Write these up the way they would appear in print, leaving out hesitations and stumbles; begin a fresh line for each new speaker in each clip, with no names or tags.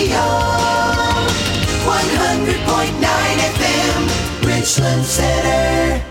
Radio 100.9 FM, Richland Center.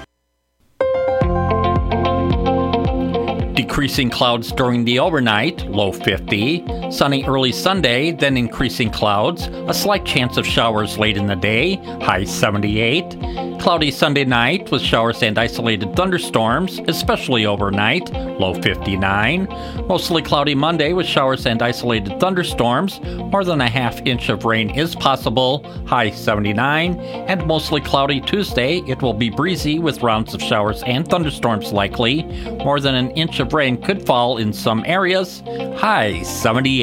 Decreasing clouds during the overnight, low 50. Sunny early Sunday, then increasing clouds. A slight chance of showers late in the day, high 78. Cloudy Sunday night with showers and isolated thunderstorms, especially overnight, low 59. Mostly cloudy Monday with showers and isolated thunderstorms. More than a half inch of rain is possible, high 79. And mostly cloudy Tuesday. It will be breezy with rounds of showers and thunderstorms likely. More than an inch of rain could fall in some areas, high 78.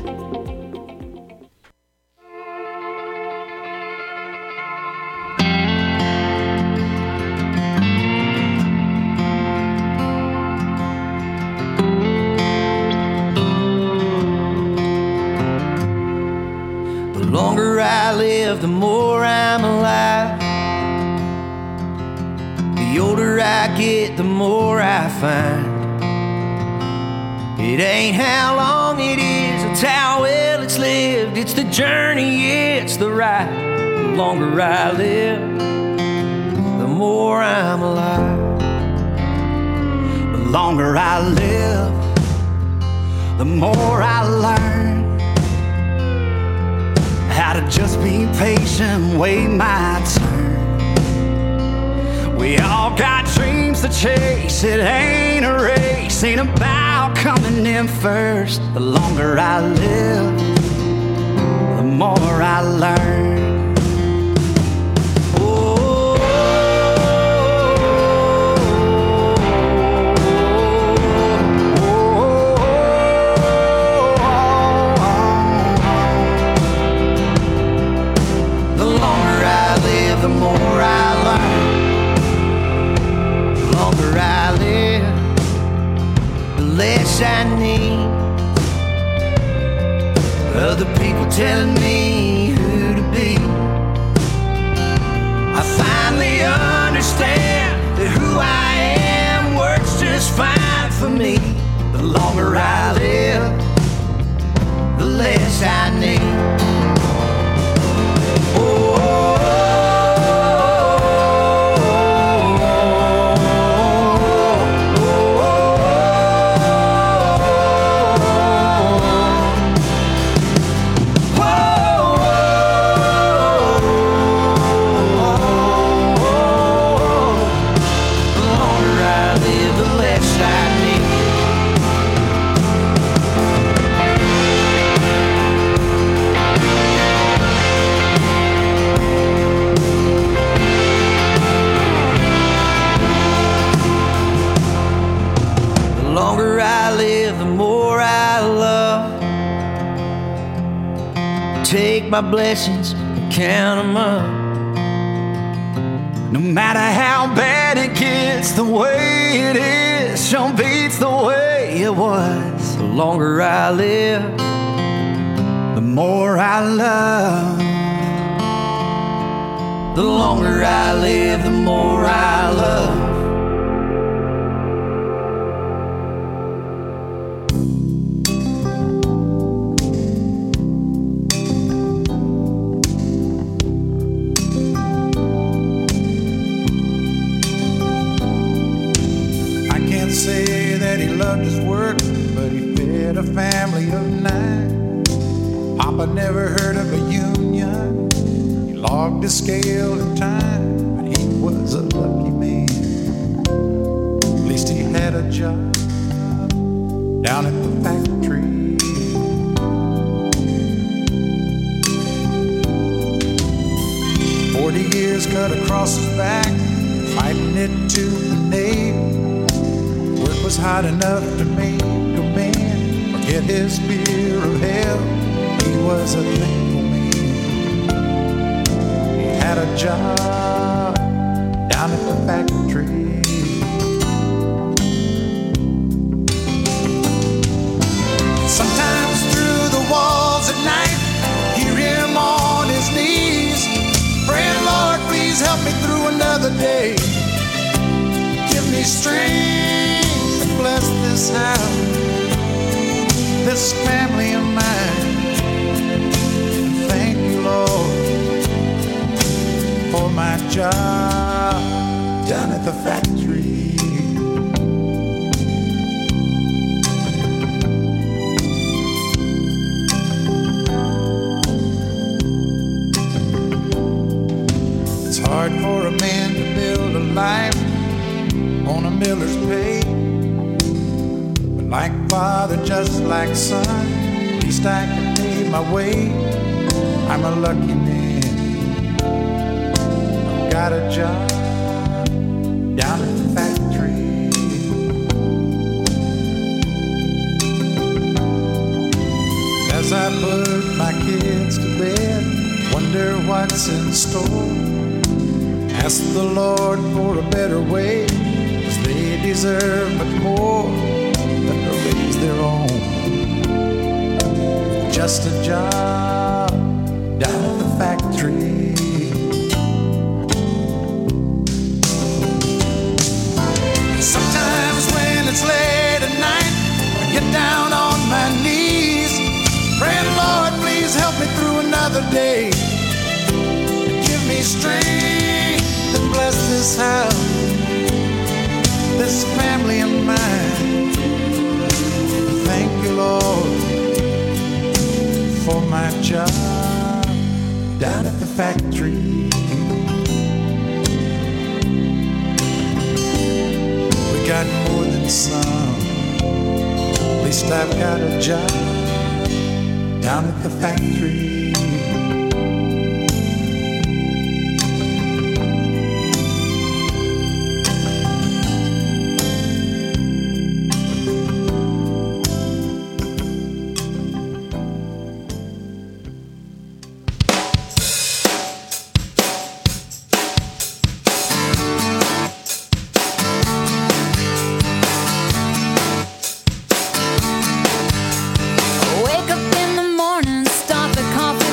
The longer I live, the more I'm alive. The older I get, the more I find. It ain't how long it is, it's how well it's lived. It's the journey, it's the ride. The longer I live, the more I'm alive. The longer I live, the more I learn how to just be patient, wait my turn. We all got dreams to chase, it ain't a race, ain't about coming in first. The longer I live, the more I learn. The longer I live, the more I learn. The longer I live, the less I need other people telling me who to be. I finally understand that who I am works just fine for me. The longer I live, the less I need. Take my blessings and count them up. No matter how bad it gets, the way it is sure beats the way it was. The longer I live, the more I love. The longer I live, the more I love.
Say that he loved his work, but he fed a family of 9. Papa never heard of a union. He logged his scale in time, but he was a lucky man. At least he had a job down at the factory. "40 years cut across his back, fighting it tooth and nail. Work was hot enough to make a man forget his fear of hell. He was a thankful man. He had a job down at the factory. Sometimes through the walls at night, hear him on his knees, praying, "Lord, please help me through another day. Give me strength to bless this house, this family of mine. job down at the factory. It's hard for a man to build a life on a miller's pay. But like father, just like son, at least I can pay my way. I'm a lucky man. I've got a job down at the factory. As I put my kids to bed, wonder what's in store. Ask the Lord for a better way, 'cause they deserve much more than to raise their own. Just a job down at the factory. Sometimes when it's late at night, I get down on my knees, praying, Lord, please help me through another day. Give me strength and bless this house, this family of mine. Thank you, Lord, for my job down at the factory. We got more than some, at least I've got a job down at the factory.
Wake up in the morning, start the coffee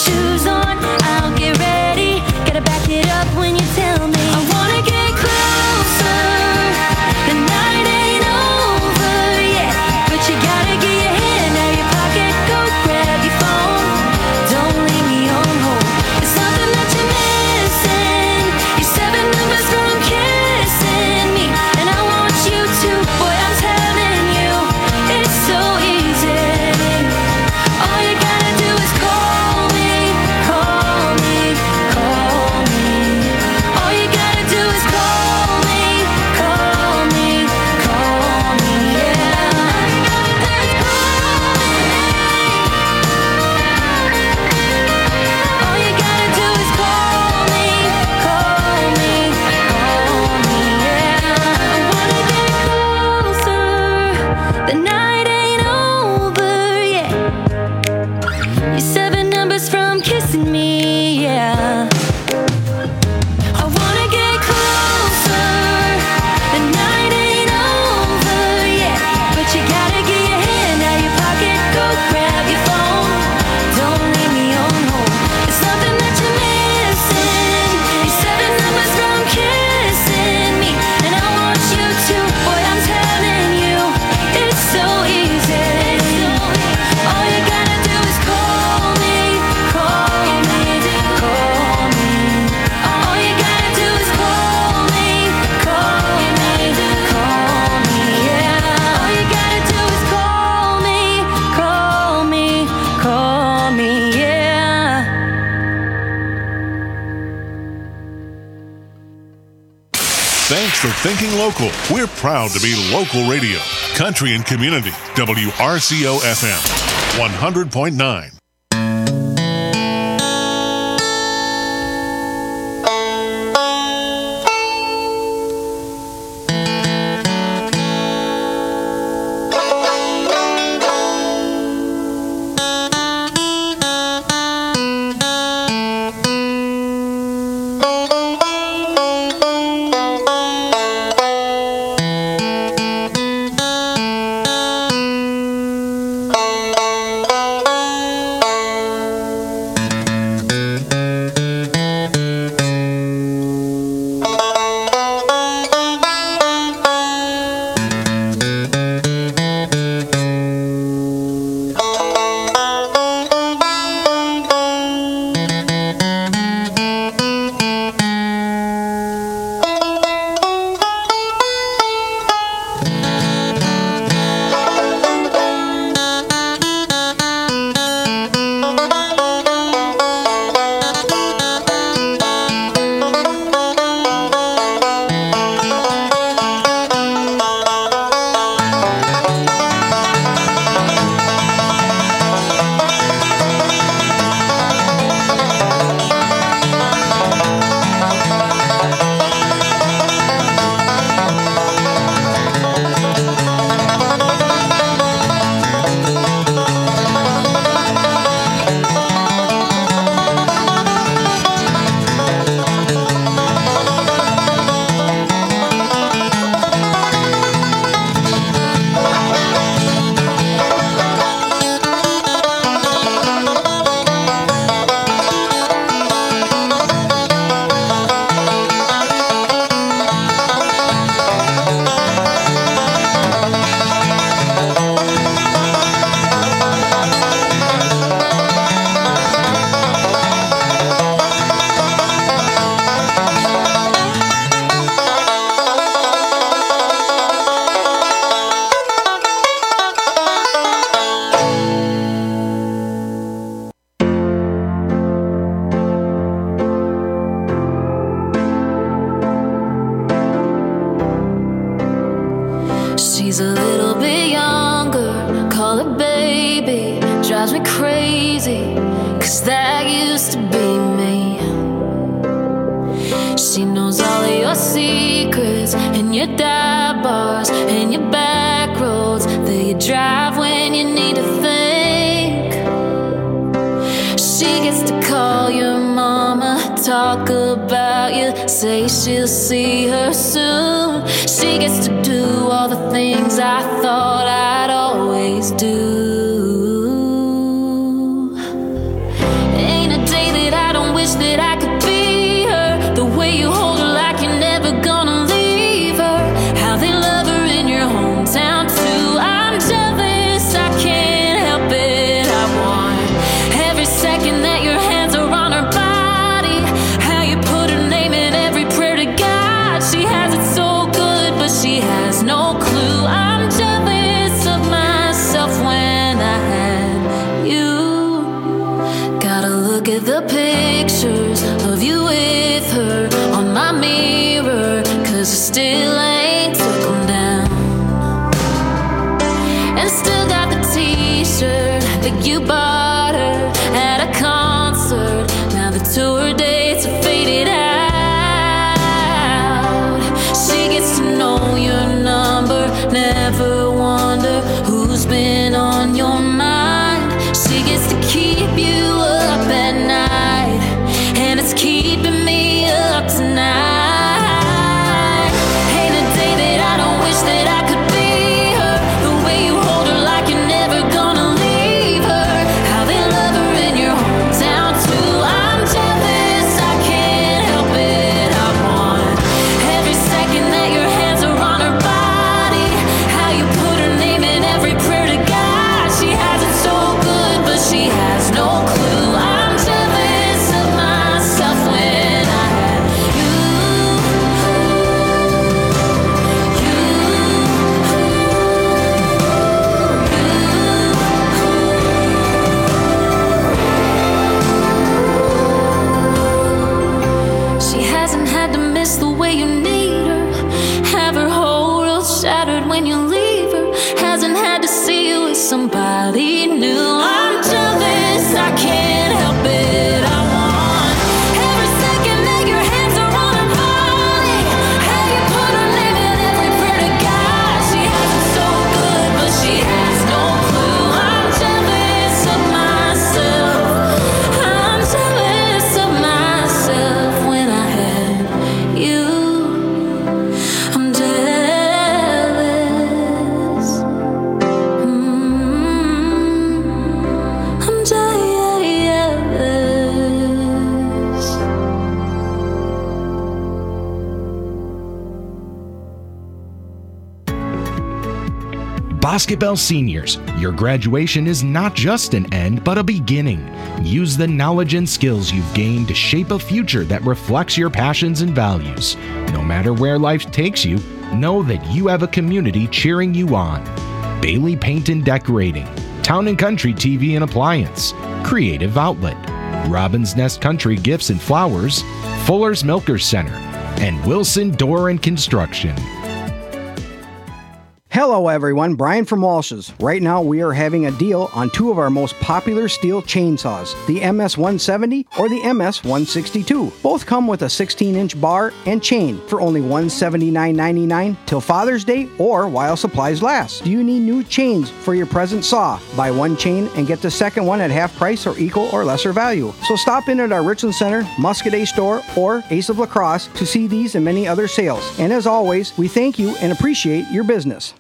shoes on, I'll get ready. Gotta back it up when you tell me. I wanna get closer. The night ain't over yet, but you gotta get your hand out of your pocket. Go grab your phone. Don't leave me on hold. There's something that you're missing. You're 7 numbers from kissing me, and I want you to. Boy, I'm telling you, it's so easy. All you gotta do is call me, call me, call me. All you gotta do is call me, call me, call me, yeah. All you gotta do is call me, call me, call me, yeah. I wanna get closer. The night ain't over yet. You're 7 numbers from kissing me, yeah. I wanna get closer. The night ain't over yet, but you gotta get your hand out of your pocket. Go grab your phone. Don't leave me on hold. There's something that you're missing. You're 7 numbers from kissing me, and I want you to. Boy, I'm telling you, it's so easy. All you gotta do is call me, call me, call me. All you gotta do is call me, call me, call me, yeah. All you gotta do is call me, call me, call me, yeah.
Thanks for thinking local. We're proud to be local radio. Country and community. WRCO FM 100.9.
She's a little bit younger, call her baby. Drives me crazy, 'cause that used to be me. She knows all of your secrets, and your dive bars, and your back roads that you drive when you need to think. She gets to call your mama, talk about you, say she'll see her soon. She gets to do all the things I thought I'd always do. Ain't a pictures of you with her on my mirror, 'cause I still ain't took them down. And still got the t-shirt that you bought her at a concert. Now the tour dates are faded out. She gets to know your number, never wonder who's been on your mind. She gets to keep you up at night, and it's keeping me up tonight. Ain't a day that I don't wish that I could be her. The way you hold her like you're never gonna leave her. How they love her in your hometown too. I'm jealous, I can't help it. I want every second that your hands are on her body. How you put her name in every prayer to God. She has it so good, but she has no clue. I'm jealous of myself when I had you. She hasn't had to miss the way you need her, have her whole world shattered when you leave her, hasn't had to see you with somebody new. I'm jealous, I can't help it. I want every second that your hands are on her body. How you put her name in every prayer to God. She has it so good, but she has no clue. I'm jealous of myself. I'm jealous of myself when I had you. I'm jealous. I'm jealous.
Basketball Seniors, your graduation is not just an end, but a beginning. Use the knowledge and skills you've gained to shape a future that reflects your passions and values. No matter where life takes you, know that you have a community cheering you on. Bailey Paint and Decorating, Town & Country TV and Appliance, Creative Outlet, Robin's Nest Country Gifts and Flowers, Fuller's Milkers Center, and Wilson Door and Construction.
Hello everyone, Brian from Walsh's. Right now we are having a deal on two of our most popular Stihl chainsaws, the MS-170 or the MS-162. Both come with a 16-inch bar and chain for only $179.99 till Father's Day or while supplies last. Do you need new chains for your present saw? Buy one chain and get the second one at half price or equal or lesser value. So stop in at our Richland Center, Muscadet store, or Ace of La Crosse to see these and many other sales. And as always, we thank you and appreciate your business.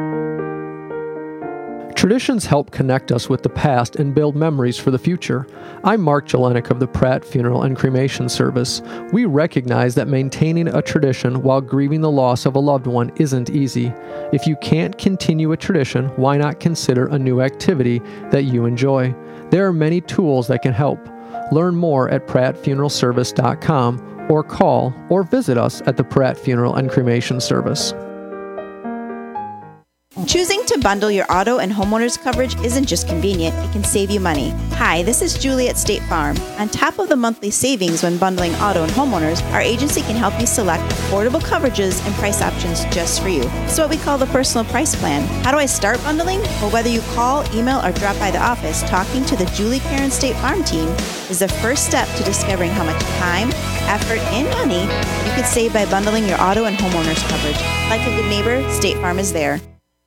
Traditions help connect us with the past and build memories for the future. I'm Mark Jelenik of the Pratt Funeral and Cremation Service. We recognize that maintaining a tradition while grieving the loss of a loved one isn't easy. If you can't continue a tradition, why not consider a new activity that you enjoy? There are many tools that can help. Learn more at prattfuneralservice.com or call or visit us at the Pratt Funeral and Cremation Service.
Choosing to bundle your auto and homeowners coverage isn't just convenient, it can save you money. Hi, this is Julie at State Farm. On top of the monthly savings when bundling auto and homeowners, our agency can help you select affordable coverages and price options just for you. It's what we call the personal price plan. How do I start bundling? Well, whether you call, email, or drop by the office, talking to the Julie Karen State Farm team is the first step to discovering how much time, effort, and money you could save by bundling your auto and homeowners coverage. Like a good neighbor, State Farm is there.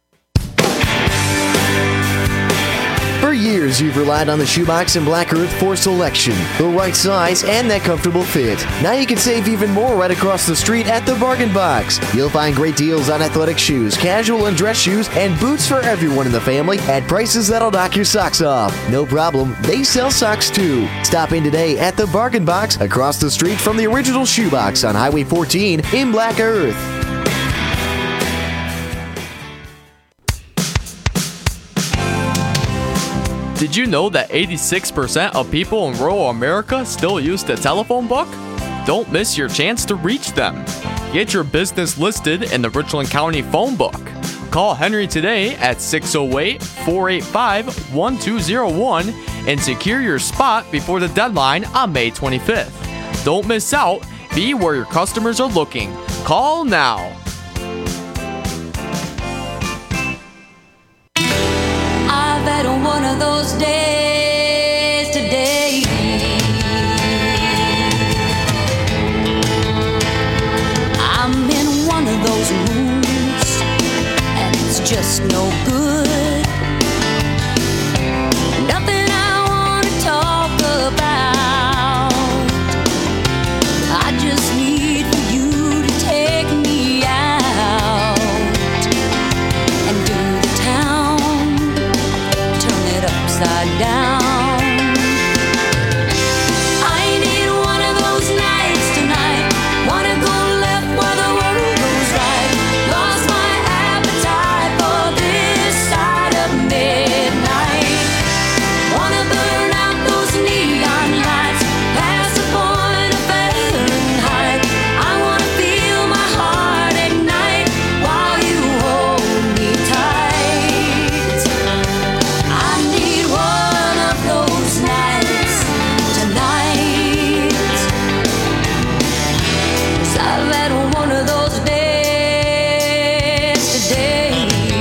For years, you've relied on the Shoebox and Black Earth for selection, the right size, and that comfortable fit. Now you can save even more right across the street at the Bargain Box. You'll find great deals on athletic shoes, casual and dress shoes, and boots for everyone in the family at prices that'll knock your socks off. No problem, they sell socks too. Stop in today at the Bargain Box across the street from the original Shoebox on Highway 14 in Black Earth.
Did you know that 86% of people in rural America still use the telephone book? Don't miss your chance to reach them. Get your business listed in the Richland County phone book. Call Henry today at 608-485-1201 and secure your spot before the deadline on May 25th. Don't miss out. Be where your customers are looking. Call now.
I've had one of those days today. I'm in one of those moods, and it's just no good. Nothing I want to talk about. I just need for you to take me out and do the town, turn it upside down. I need one of those nights tonight. Wanna go left while the world goes right. Lost my appetite for this side of midnight. Wanna burn out those neon lights, past the point of Fahrenheit. I wanna feel my heart ignite while you hold me tight. I need one of those nights tonight. 'Cause I've had one of those days today.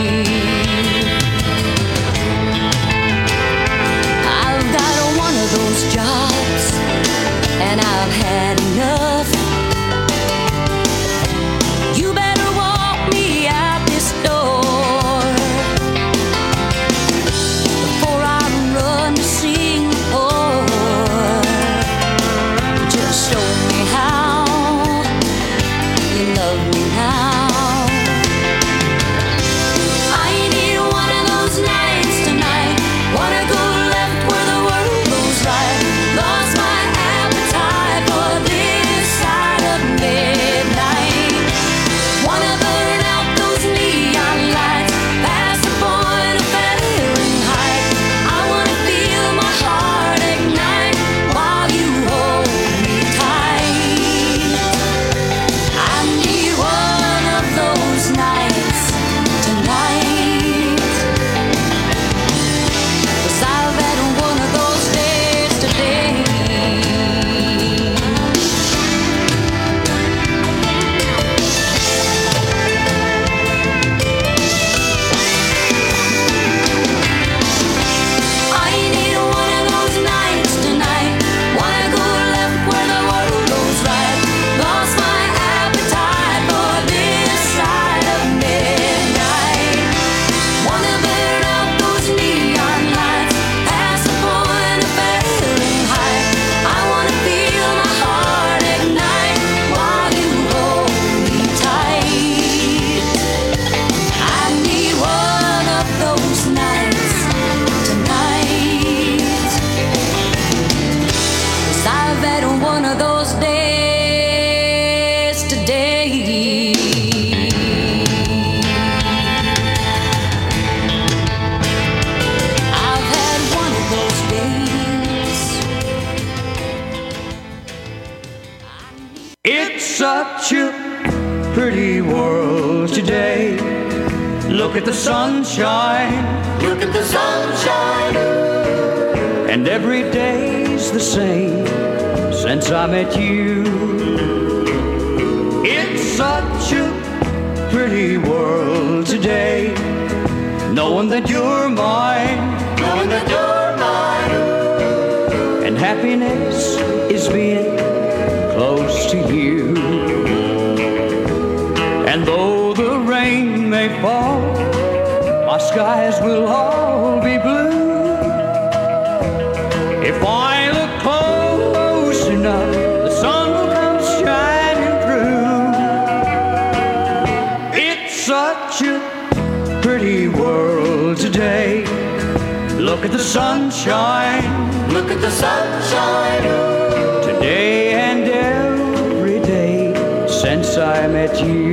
I've got one of those jobs, and I've had enough. You better walk me out this door before I run to Singapore. Just show me how you love me now. I need one of those nights tonight. Wanna go left where the world goes right. Lost my appetite for this side of midnight. Wanna burn out those neon lights, past the point of Fahrenheit. I wanna feel my heart ignite while you hold me tight. I need one of those nights tonight. 'Cause I've had one of those days today. I need one of those nights tonight. Wanna go left where the world goes right. Lost my appetite for this side of midnight. Wanna burn out those neon lights, past the point of Fahrenheit. I wanna feel my heart ignite while you hold me tight. I need one of those nights tonight. 'Cause I've had one of those days today. I've had one of those days.
It's such a pretty world today. Look at the sunshine. Look at the sunshine. And every day's the same since I met you. It's such a pretty world today. Knowing that you're mine. Knowing that you're mine. And happiness is being close to you. And though the rain may fall, my skies will all be blue. If I look close enough, the sun will come shining through. It's such a pretty world today. Look at the sunshine. Look at the sunshine. Today and every day since I met you.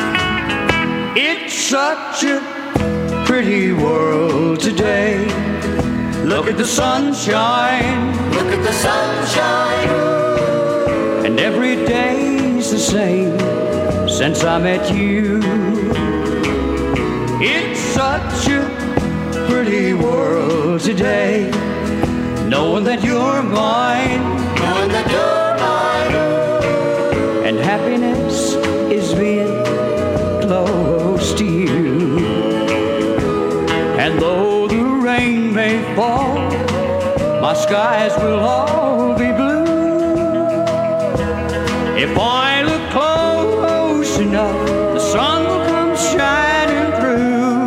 It's such a pretty world today. at the sunshine.
Look at the sunshine.
And every day's the same since I met you. It's such a pretty world today, knowing that you're mine.
Knowing that you're mine.
And happiness is being close to you. And though the rain may fall, my skies will all be blue. If I look close enough, the sun will come shining through.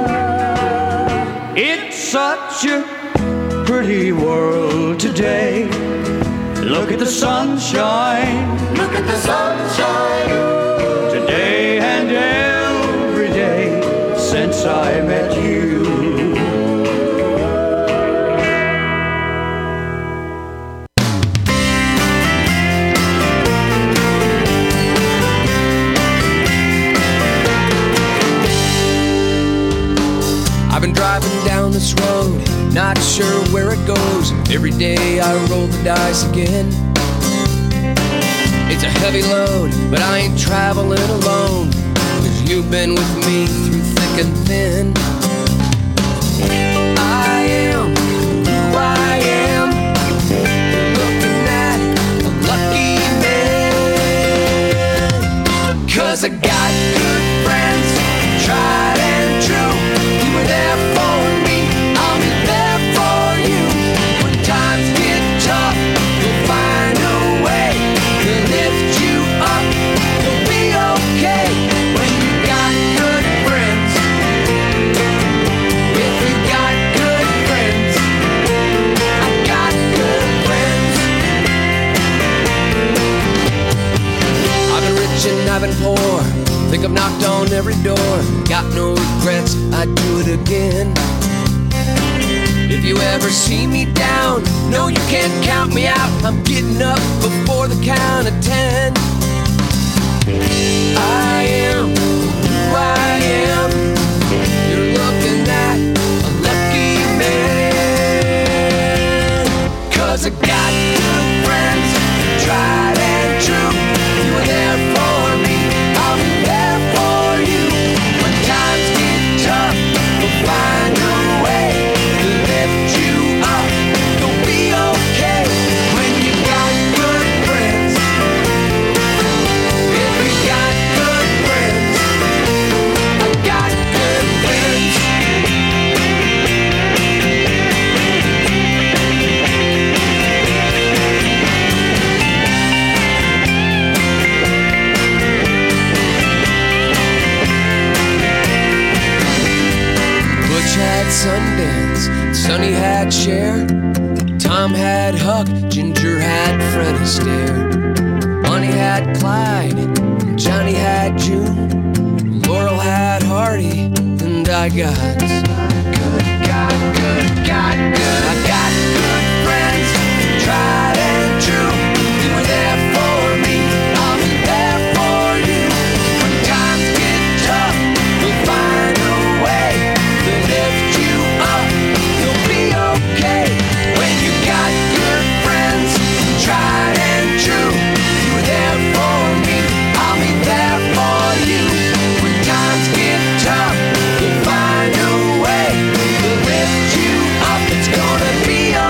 It's such a pretty world today. Look at the sunshine.
Look at the sunshine.
Today and every day since I met you.
I've been driving down this road, not sure where it goes. Every day I roll the dice again. It's a heavy load, but I ain't traveling alone, 'cause you've been with me through thick and thin. I am who I am, looking at a lucky man. 'Cause I got good friends, tried and true. You were there for me, I'll be there for you. When times get tough, you'll find a way to lift you up. You'll be okay when you got good friends. If you got good friends, I got good friends. I've been rich and I've been poor, think I've knocked on every door. Got no regrets, I'd do it again. If you ever see me down, no, you can't count me out. I'm getting up before the count of 10. I am who I am. You're looking at a lucky man. 'Cause I got good friends, tried and true. You were there for me, I'll be there for you. When times get tough, we'll find a way to lift you up. You'll be okay when you got good friends. If you got good friends, I got good friends. Butch had Sundance, Sonny had Cher, Tom had Huck, Ginger had Fred Astaire, Bonnie had Clyde, Johnny had June, Laurel had Hardy, and I got good. I got good friends, tried and true. You were there for me, I'll be there for you. When times get tough, we'll find a way to lift you up. You'll be okay when you got good friends, tried and true. You were there for me, I'll be there for you. When times get tough, we'll find a way to lift you up. It's gonna be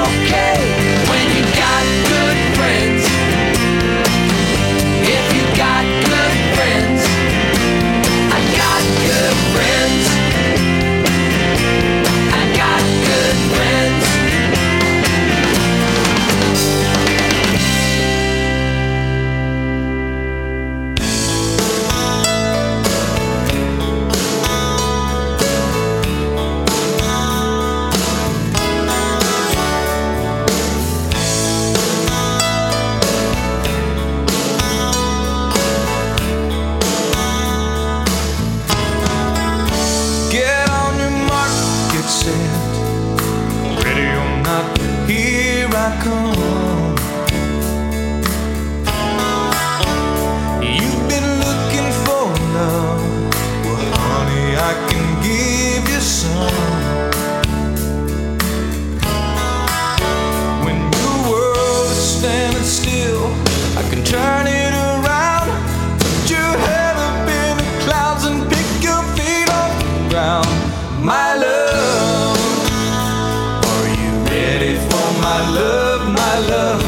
love.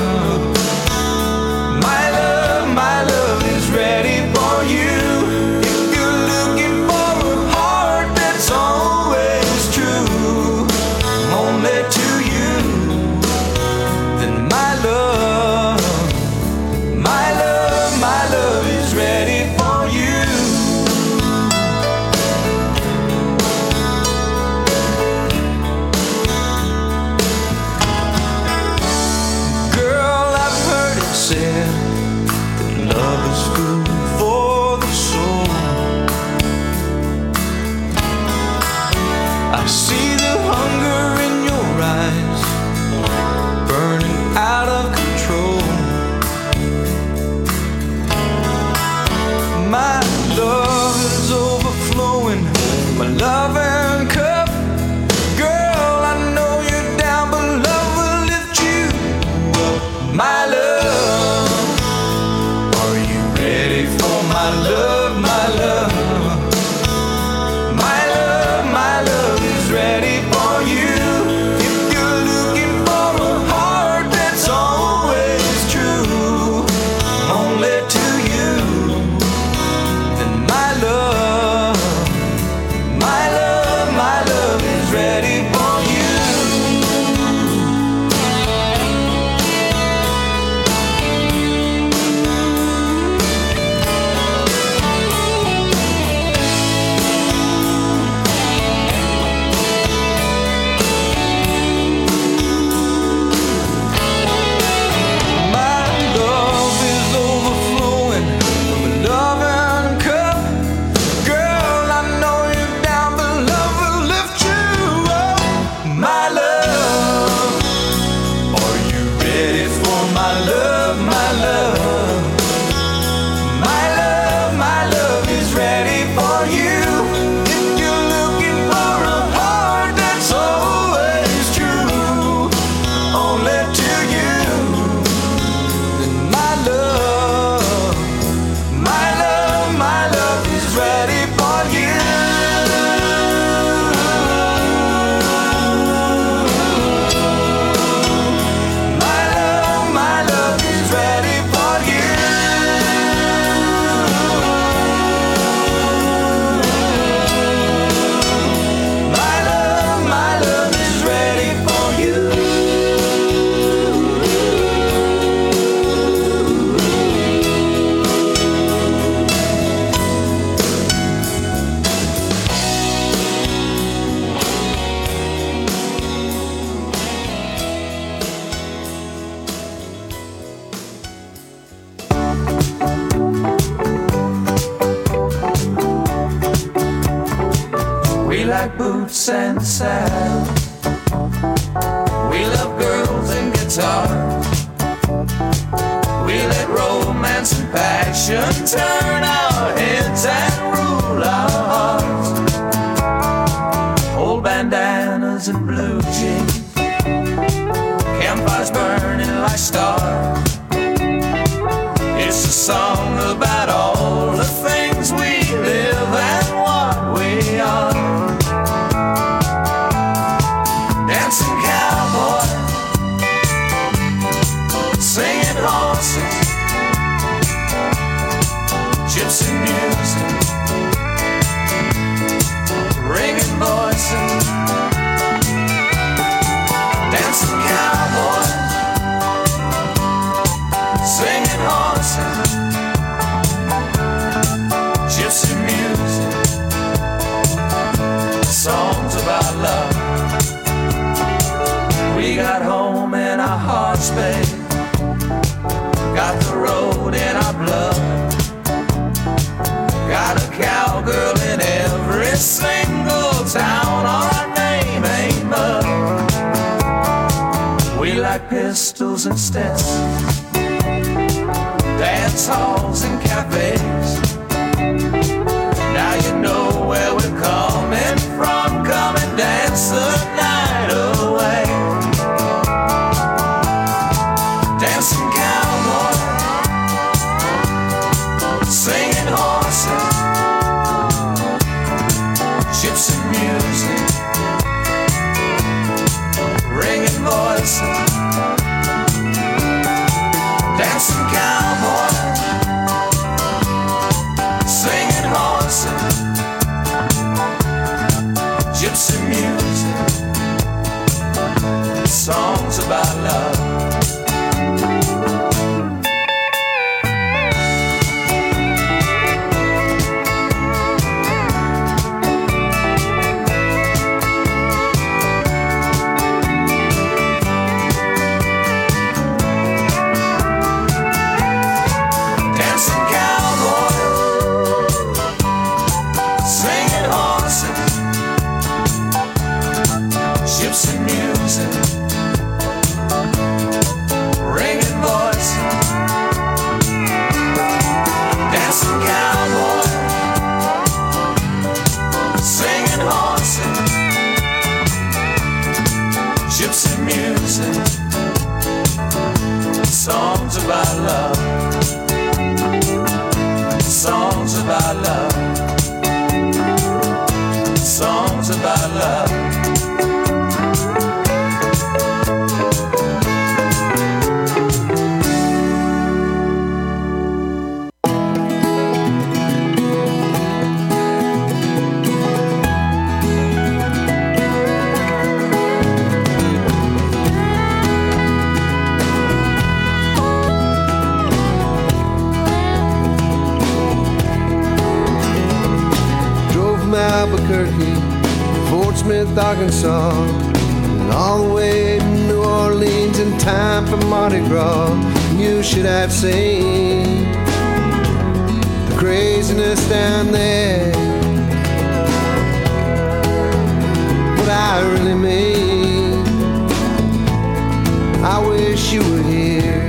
My love, my love is ready for you. If you're looking for a heart that's always true, only to you, then my love, my love, my love is ready for you. Girl, I've heard it said that love is food for the soul. I see the hunger in your eyes, burning out of control. My love is overflowing, my loving cup. Girl, I know you're down, but love will lift you up. My love, are you ready for my love, my love? My love, my love is ready for you. If you're looking for a heart that's always true, only to you, then my love, my love, my love is ready for you. My love is overflowing from a loving cup. Girl, I know you're down, but love will lift you up. My love, are you ready for my love, my love? My love, my love is ready for you. If you're looking for a heart that's always true, only to you, then my love, my love, my love is ready for you. My love is ready for you. My love is ready for you. We like boots and saddles. We love girls and guitars. We let romance and passion turn our heads and rule our hearts. Old bandanas and blue jeans, campfires burning like stars. It's a song about all the things we live and what we are. Dancing cowboy, singing horses, gypsy music, ringing voices. Dancing cowboy, singing horses, gypsy music, songs about love. We got home in our hearts, babe. Got the road in our blood. Got a cowgirl in every single town. Our name ain't mud. We like pistols and Stetsons, dance halls and cafes. Now you know where we're coming from. Come and dance the night away. Dancing cowboy, singing horses, gypsy music, ringing voices.
Smith, Arkansas, and all the way to New Orleans in time for Mardi Gras. You should have seen the craziness down there. What I really mean, I wish you were here.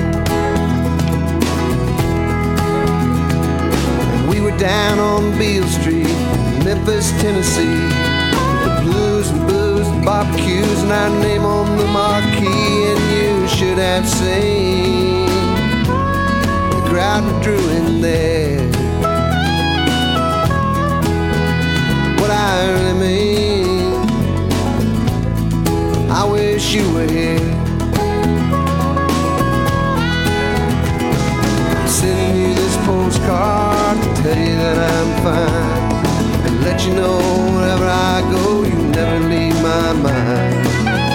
And we were down on Beale Street, Memphis, Tennessee, with the blues and booze and barbecues and our name on the marquee. And you should have seen the crowd we drew in there. What I really mean, I wish you were here. I'm sending you this postcard to tell you that I'm fine, and let you know wherever I go, you never leave my mind.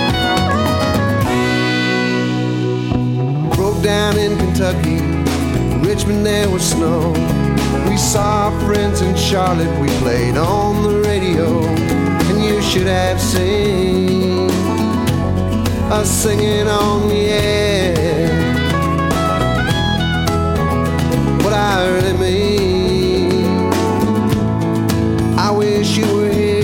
Broke down in Kentucky, Richmond there was snow. We saw our friends in Charlotte, we played on the radio, and you should have seen us singing on the air. What I really mean, I wish you were here.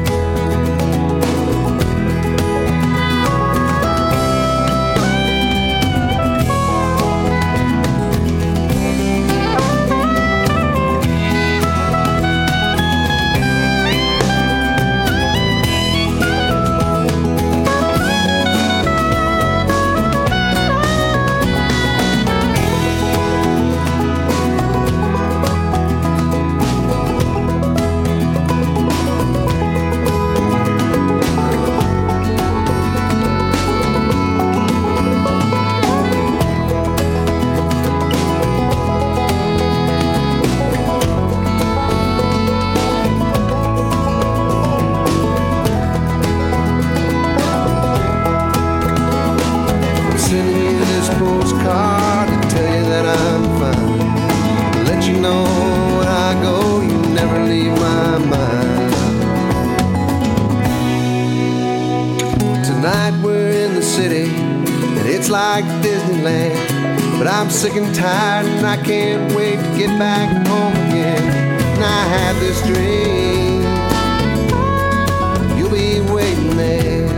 I'm sick and tired and I can't wait to get back home again. And I have this dream, you'll be waiting there.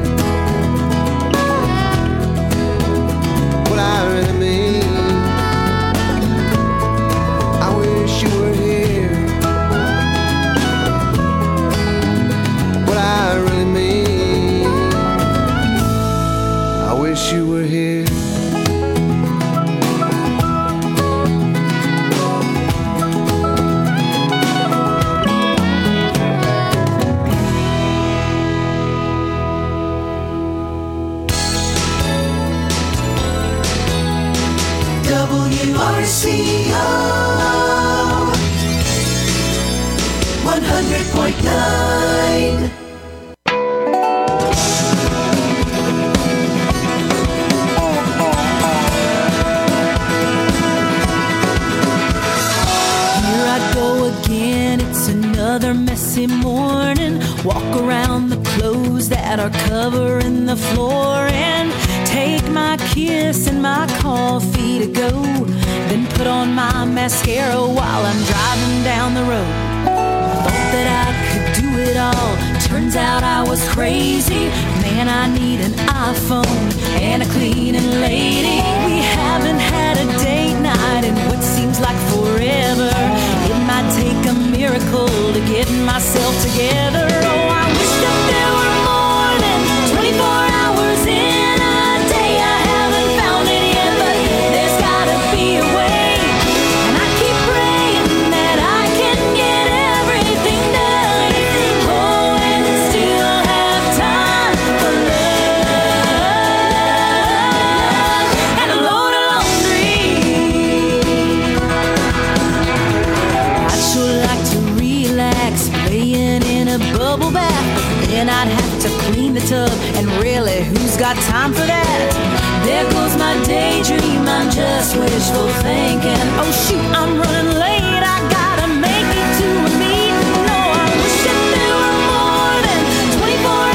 What I really mean, I wish you were here. What I really mean, I wish you were here.
WRCO 100.9.
Here I go again, it's another messy morning. Walk around the clothes that are covering the floor and take my kiss and my coffee to go. Then put on my mascara while I'm driving down the road. Thought that I could do it all, turns out I was crazy. Man, I need an iPhone and a cleaning lady. We haven't had a date night in what seems like forever. It might take a miracle to get myself together. Oh, I wish that there were more than 24 hours in a day. I haven't found it yet, but there's gotta be a way. And I keep praying that I can get everything done. Oh, and still have time for love and a load of laundry. I'd sure like to relax, laying in a bubble bath, but then I'd have to clean the tub, and really, who's got time for that? There goes my daydream, I'm just wishful thinking. Oh shoot, I'm running late, I gotta make it to a meeting. No, I wish that there were more than 24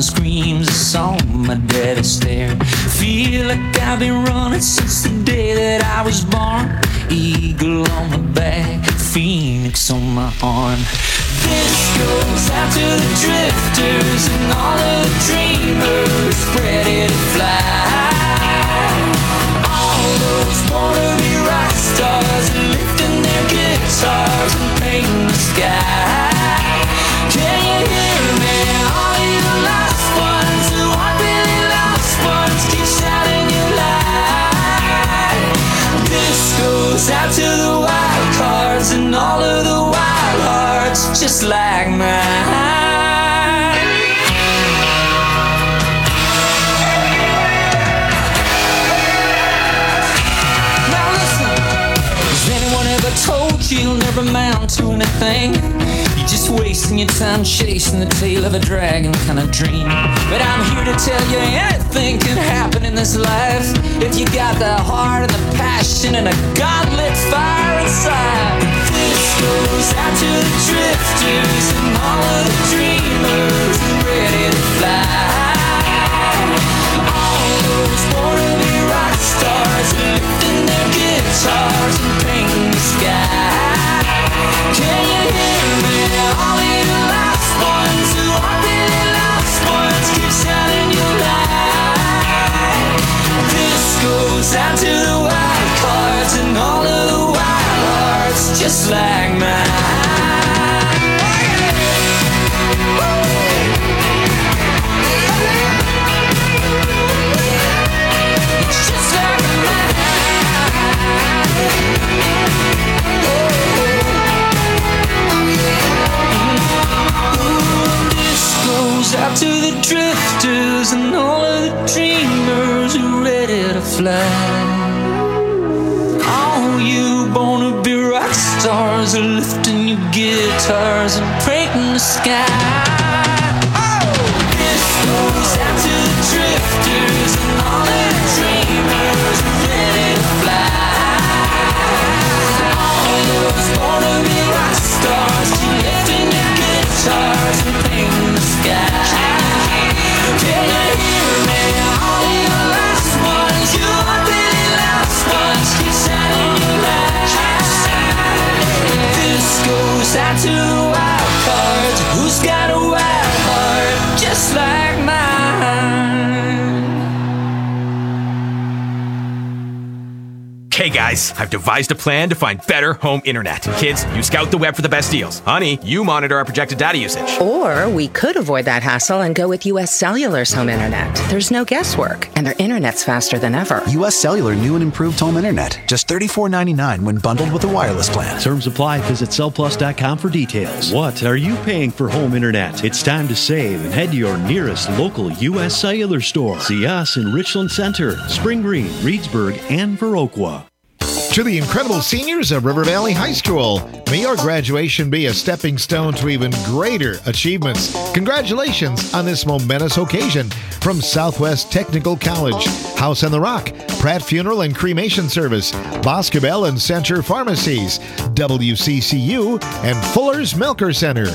and screams a song my daddy stare. Feel like I've been running since the day that I was born. Eagle on my back, phoenix on my arm. This goes out to the drifters and all of the dreamers ready to fly. All those wannabe rock stars lifting their guitars and painting the sky. Can you hear me? All you lost ones who aren't really lost ones, keep shouting your light. This goes out to the wild cards and all of the wild hearts just like mine. Now listen, has anyone ever told you you'll never amount to anything? You're just wasting your time chasing the tail of a dragon kind of dream. But I'm here to tell you anything can happen in this life if you got the heart and the passion and a godlit fire inside. This goes out to the drifters and all of the dreamers ready to fly. All those wannabe rock stars lifting their guitars and painting the sky. Can you hear me? All you lost ones who aren't really lost ones, keep shining your light. This goes out to the wild cards and all of the wild hearts just like mine. Just like mine. Goes out to the drifters and all of the dreamers who are ready to fly. All you wanna-be rock stars are lifting your guitars and painting the sky. This goes out to the drifters and all of the dreamers who are ready to fly. All those wanna-be rock stars keep lifting your guitars and painting the sky. Can you hear me? All you lost ones, you aren't really lost ones, keep shining your light. This goes out to the wild cards. Who's got a wild heart just like mine?
Hey guys, I've devised a plan to find better home internet. Kids, you scout the web for the best deals. Honey, you monitor our projected data usage.
Or we could avoid that hassle and go with U.S. Cellular's home internet. There's no guesswork, and their internet's faster than ever.
U.S. Cellular new and improved home internet. Just $34.99 when bundled with a wireless plan.
Terms apply. Visit cellplus.com for details. What are you paying for home internet? It's time to save and head to your nearest local U.S. Cellular store. See us in Richland Center, Spring Green, Reedsburg, and Viroqua.
To the incredible seniors of River Valley High School, may your graduation be a stepping stone to even greater achievements. Congratulations on this momentous occasion from Southwest Technical College, House on the Rock, Pratt Funeral and Cremation Service, Boscobel and Center Pharmacies, WCCU, and Fuller's Milker Center.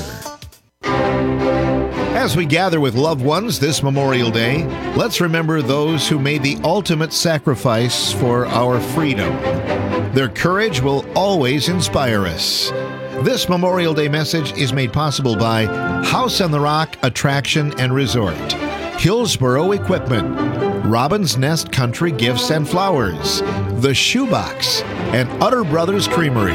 As we gather with loved ones this Memorial Day, let's remember those who made the ultimate sacrifice for our freedom. Their courage will always inspire us. This Memorial Day message is made possible by House on the Rock Attraction and Resort, Hillsboro Equipment, Robin's Nest Country Gifts and Flowers, The Shoebox, and Utter Brothers Creamery.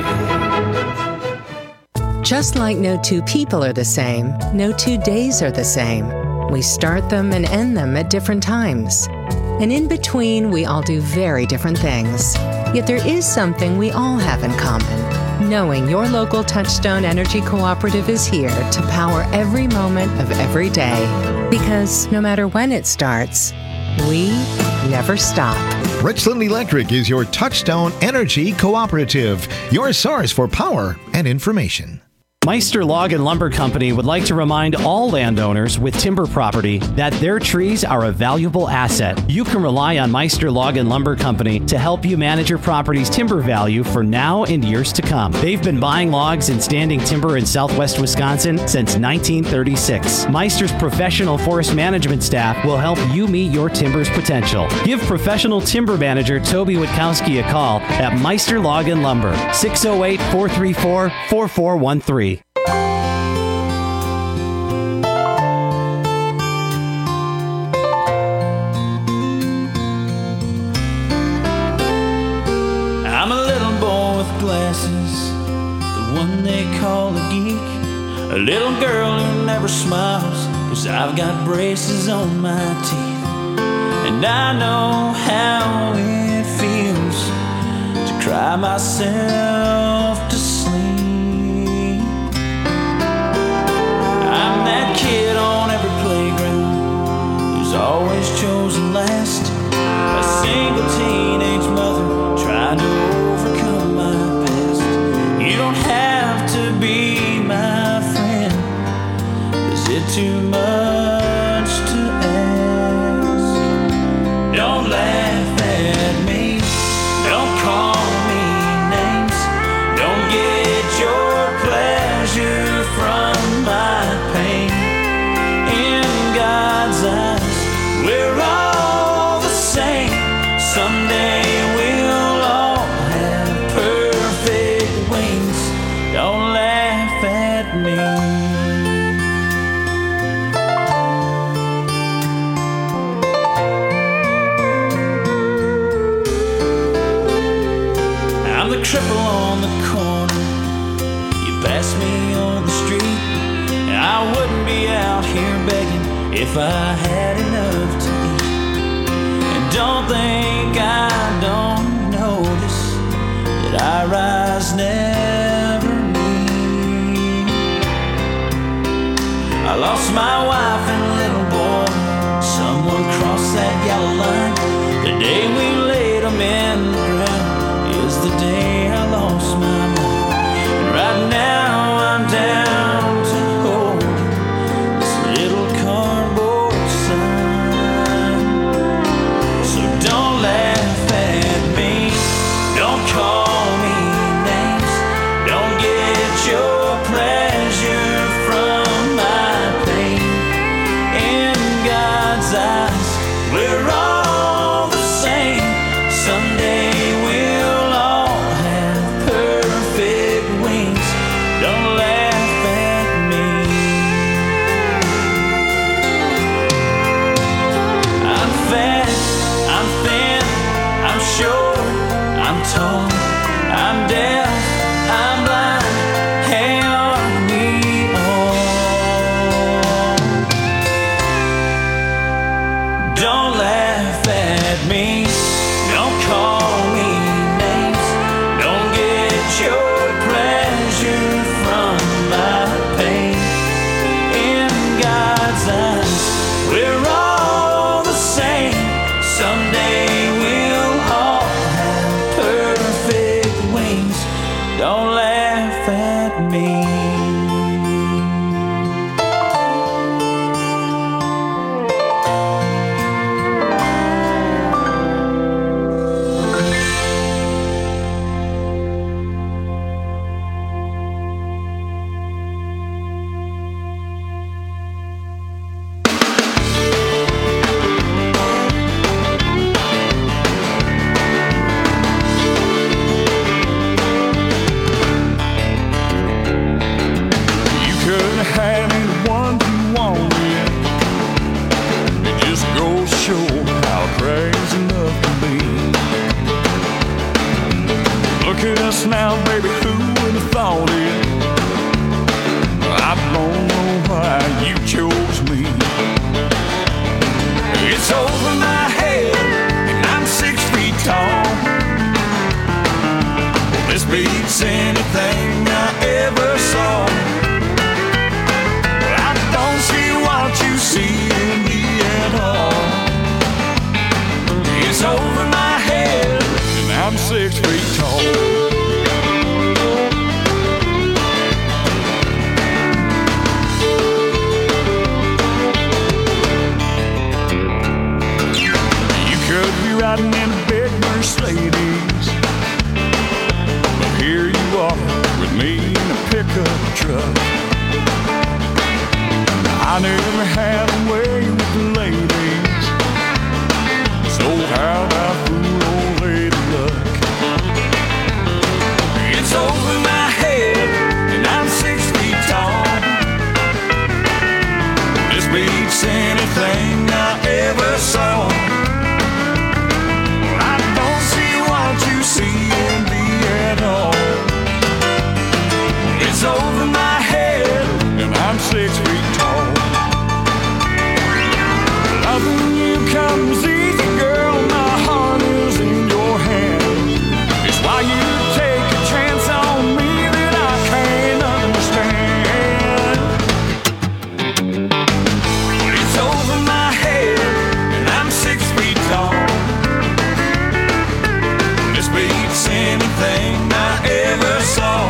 Just like no two people are the same, no 2 days are the same. We start them and end them at different times. And in between, we all do very different things. Yet there is something we all have in common. Knowing your local Touchstone Energy Cooperative is here to power every moment of every day. Because no matter when it starts, we never stop.
Richland Electric is your Touchstone Energy Cooperative, your source for power and information.
Meister Log and Lumber Company would like to remind all landowners with timber property that their trees are a valuable asset. You can rely on Meister Log and Lumber Company to help you manage your property's timber value for now and years to come. They've been buying logs and standing timber in southwest Wisconsin since 1936. Meister's professional forest management staff will help you meet your timber's potential. Give professional timber manager Toby Witkowski a call at Meister Log and Lumber, 608-434-4413.
I'm a little boy with glasses, the one they call a geek. A little girl who never smiles, 'cause I've got braces on my teeth. And I know how it feels to cry myself to sleep. I'm that kid on every playground who's always chosen last. A single teenage mother trying to overcome my past. You don't have to be my friend. Is it too much to ask? Don't laugh at me. Don't call me names. Don't get your pleasure from my pain. In God's eyes, we're all the same. Someday we'll all have perfect wings. Don't laugh at me. I'm the cripple on the corner. You pass me on the street. I wouldn't be out here begging if I had enough to eat. And don't think I don't notice that I rise never meet. I lost my wife and little boy. Someone crossed that yellow line. The day we laid them in the ground is the day I lost my mind. And right now I'm down to hold this little cardboard sign. So don't laugh at me. Don't call me names. Don't get your pleasure from my pain. In God's eyes, we're all the same. Someday we'll all have perfect wings. Don't laugh at me. I'm fat, I'm thin, I'm short, I'm tall, I'm deaf, I'm blind. Hey, aren't we all? Don't laugh at me. Don't call me names. Don't get your pleasure from my pain. In God's eyes, we're all the same. Someday we'll all have perfect wings. Don't laugh at me.
You could have anyone you wanted. It just goes to show how crazy love can be. Look at us now, baby, who would have thought it? I don't know why you chose me. It's over my head, and I'm 6 feet tall. This beats anything I ever saw. I don't see what you see in me at all. It's over my head, and I'm 6 feet tall.
riding in a big Mercedes. But here you are with me in a pickup truck. I never had a way with the ladies, so how'd I fool old lady luck? It's over my head and I'm 6 feet tall. This beats anything I ever saw. I don't see what you see in me at all. It's over my head and I'm 6 feet tall. Loving you comes easy, girl, my heart is in your hand. It's why you take a chance on me that I can't understand. It's over my head and I'm 6 feet tall. This beats anything I ever saw.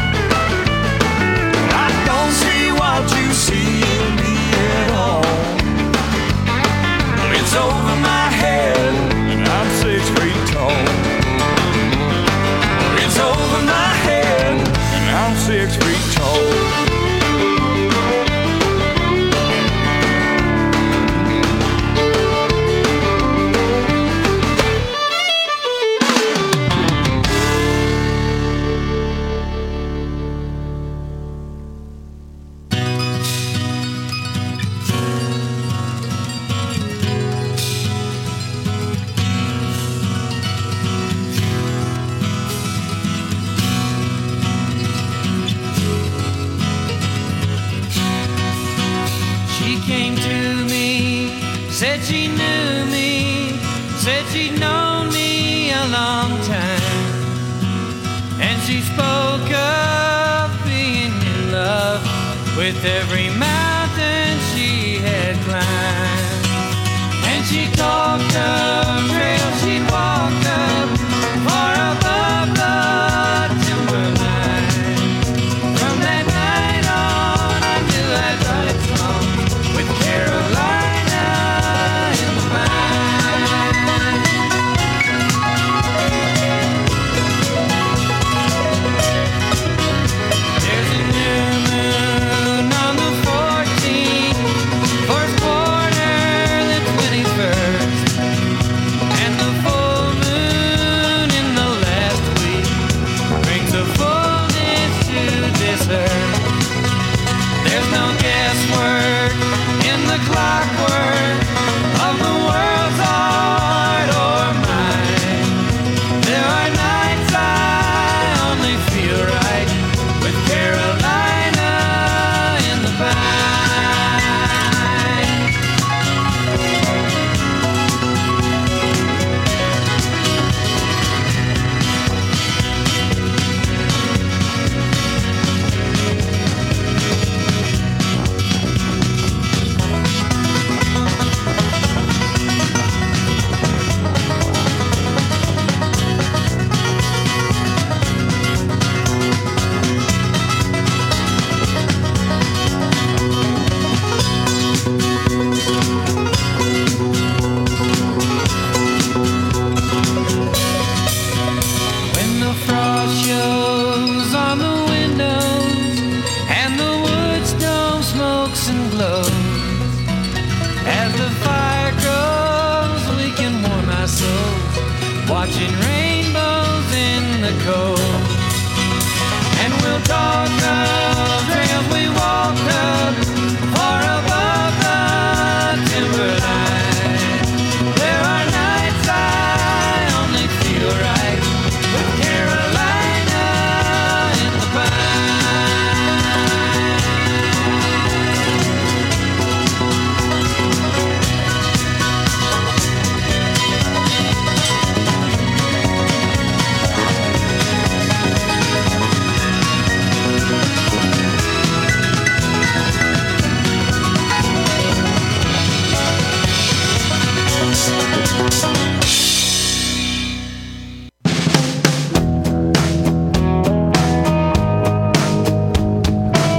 I don't see what you see in me at all. It's over my head and I'm 6 feet tall. It's over my head and I'm 6 feet tall.
She came to me, said she knew me, said she'd known me a long time. And she spoke of being in love with every mountain she had climbed. And she talked of trails she'd walked up far above the timberline. From that night on, I knew I'd got it wrong with Carolina in the mind. There's a new moon on the 14th, first quarter the 21st, and the full moon in the last week brings a fullness to this earth. There's no guesswork in the clockwork of the world's art or mine. There are nights I only feel right with Carolina in the vine. When the frost shows on the windows and the wood stove smokes and glows, as the fire grows we can warm our souls watching rainbows in the cold. And we'll talk